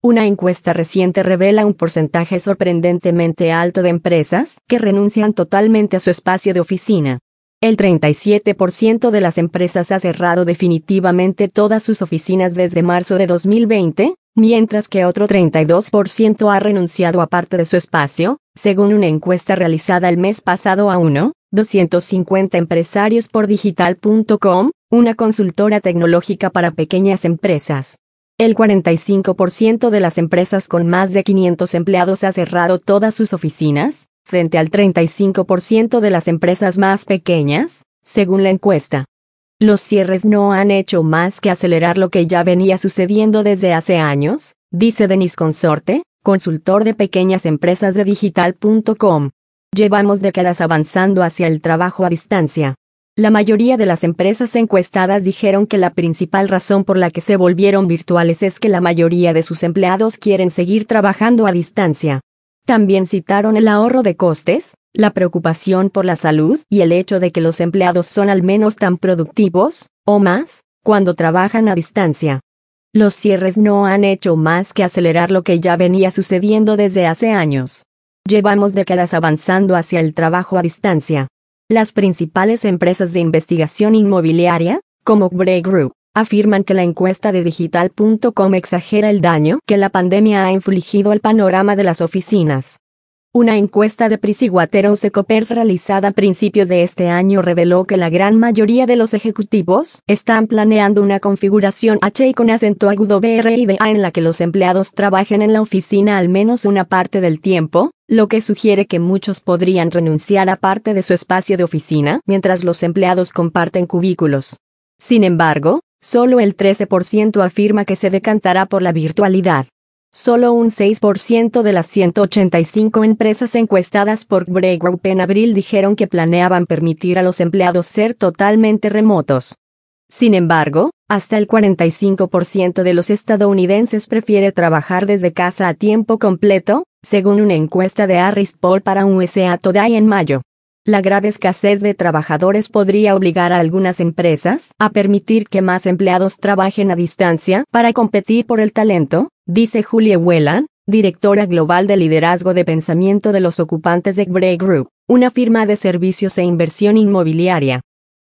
Una encuesta reciente revela un porcentaje sorprendentemente alto de empresas que renuncian totalmente a su espacio de oficina. El 37% de las empresas ha cerrado definitivamente todas sus oficinas desde marzo de 2020, mientras que otro 32% ha renunciado a parte de su espacio, según una encuesta realizada el mes pasado a 250 empresarios por Digital.com, una consultora tecnológica para pequeñas empresas. El 45% de las empresas con más de 500 empleados ha cerrado todas sus oficinas, frente al 35% de las empresas más pequeñas, según la encuesta. Los cierres no han hecho más que acelerar lo que ya venía sucediendo desde hace años, dice Denis Consorte, consultor de pequeñas empresas de Digital.com. Llevamos décadas avanzando hacia el trabajo a distancia. La mayoría de las empresas encuestadas dijeron que la principal razón por la que se volvieron virtuales es que la mayoría de sus empleados quieren seguir trabajando a distancia. También citaron el ahorro de costes, la preocupación por la salud y el hecho de que los empleados son al menos tan productivos, o más, cuando trabajan a distancia. Los cierres no han hecho más que acelerar lo que ya venía sucediendo desde hace años. Llevamos décadas avanzando hacia el trabajo a distancia. Las principales empresas de investigación inmobiliaria, como Bray Group, afirman que la encuesta de Digital.com exagera el daño que la pandemia ha infligido al panorama de las oficinas. Una encuesta de PricewaterhouseCoopers realizada a principios de este año reveló que la gran mayoría de los ejecutivos están planeando una configuración H con acento agudo BRIDA en la que los empleados trabajen en la oficina al menos una parte del tiempo, lo que sugiere que muchos podrían renunciar a parte de su espacio de oficina mientras los empleados comparten cubículos. Sin embargo, solo el 13% afirma que se decantará por la virtualidad. Solo un 6% de las 185 empresas encuestadas por Bray Group en abril dijeron que planeaban permitir a los empleados ser totalmente remotos. Sin embargo, hasta el 45% de los estadounidenses prefiere trabajar desde casa a tiempo completo, según una encuesta de Harris Poll para USA Today en mayo. La grave escasez de trabajadores podría obligar a algunas empresas a permitir que más empleados trabajen a distancia para competir por el talento, dice Julie Whelan, directora global de liderazgo de pensamiento de los ocupantes de Bray Group, una firma de servicios e inversión inmobiliaria.